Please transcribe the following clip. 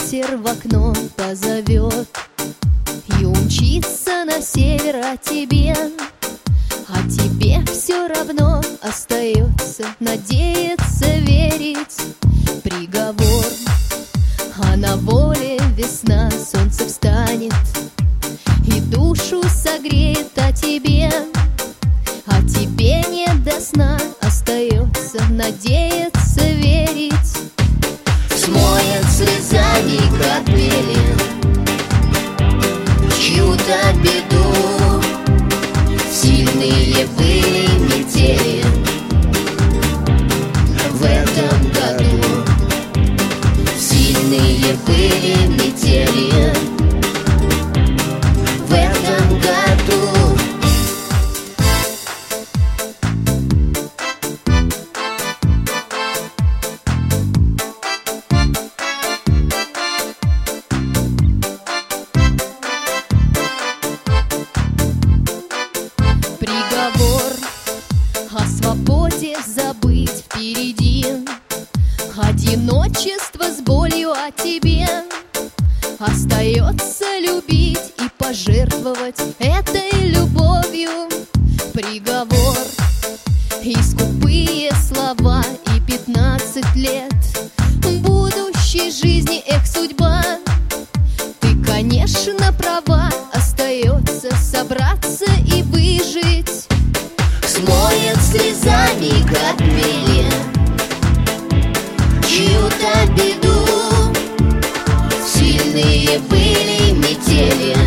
ветер в окно позовет и умчится на север, а тебе все равно остается надеяться, верить. Приговор, а на воле весна, солнце встанет и душу согреет, а тебе не до сна остается надеяться, верить. Смоет слезами капели чью-то беду. Сильные были метели в этом году. Сильные были метели в этом году. Приговор, о свободе забыть впереди. Одиночество с болью, а тебе остается любить и пожертвовать этой любовью. Приговор, и скупые слова, и 15 лет будущей жизни, эх, судьба. Ты, конечно, права, остается собраться и выжить. Смоет слезами капели чью-то беду. Сильные были метели